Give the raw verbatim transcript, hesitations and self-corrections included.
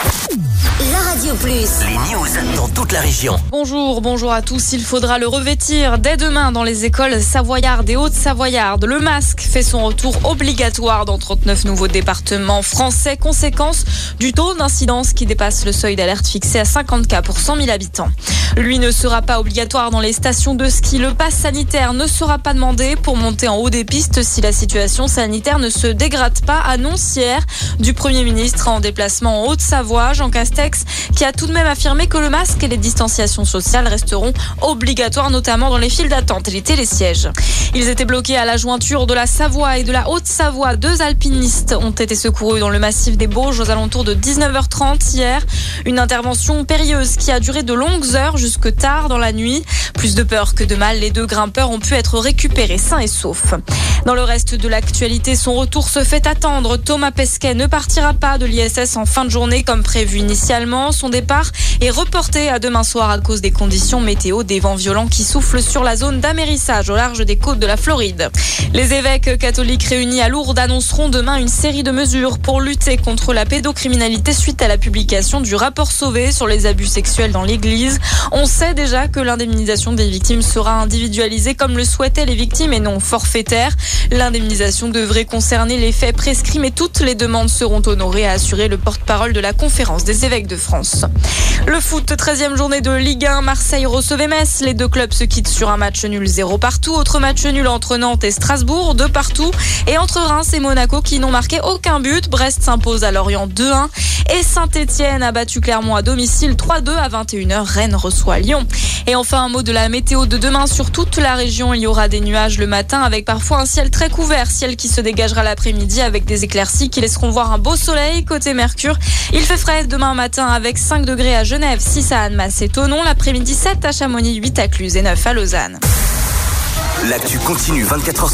La Radio Plus. Les news dans toute la région. Bonjour, bonjour à tous. Il faudra le revêtir dès demain dans les écoles savoyardes et hautes-savoyardes. Le masque fait son retour obligatoire dans trente-neuf nouveaux départements français. Conséquence du taux d'incidence qui dépasse le seuil d'alerte fixé à cinquante cas pour cent mille habitants. Lui ne sera pas obligatoire dans les stations de ski. Le pass sanitaire ne sera pas demandé pour monter en haut des pistes si la situation sanitaire ne se dégrade pas, annonce hier du Premier ministre en déplacement en Haute-Savoie, Jean Castex, qui a tout de même affirmé que le masque et les distanciations sociales resteront obligatoires, notamment dans les files d'attente et les télésièges. Ils étaient bloqués à la jointure de la Savoie et de la Haute-Savoie. Deux alpinistes ont été secourus dans le massif des Bauges aux alentours de dix-neuf heures trente hier. Une intervention périlleuse qui a duré de longues heures jusque tard dans la nuit. Plus de peur que de mal, les deux grimpeurs ont pu être récupérés sains et saufs. Dans le reste de l'actualité, son retour se fait attendre. Thomas Pesquet ne partira pas de l'I S S en fin de journée comme prévu initialement. Son départ est reporté à demain soir à cause des conditions météo, des vents violents qui soufflent sur la zone d'amérissage au large des côtes de la Floride. Les évêques catholiques réunis à Lourdes annonceront demain une série de mesures pour lutter contre la pédocriminalité suite à la publication du rapport Sauvé sur les abus sexuels dans l'église. On sait déjà que l'indemnisation des victimes sera individualisée comme le souhaitaient les victimes et non forfaitaire. L'indemnisation devrait concerner les faits prescrits, mais toutes les demandes seront honorées, a assuré le porte-parole de la Conférence des évêques de France. Le foot, treizième journée de Ligue un, Marseille recevait Metz. Les deux clubs se quittent sur un match nul zéro partout. Autre match nul entre Nantes et Strasbourg, deux partout. Et entre Reims et Monaco qui n'ont marqué aucun but. Brest s'impose à Lorient deux un. Et Saint-Etienne a battu Clermont à domicile trois deux à vingt et une heures. Rennes reçoit Lyon. Et enfin, un mot de la météo de demain sur toute la région. Il y aura des nuages le matin avec parfois un ciel très couvert. Ciel qui se dégagera l'après-midi avec des éclaircies qui laisseront voir un beau soleil. Côté Mercure, il fait frais demain matin avec cinq degrés à Genève, six à Annemasse et Thonon. L'après-midi, sept à Chamonix, huit à Cluse et neuf à Lausanne. L'actu continue vingt-quatre heures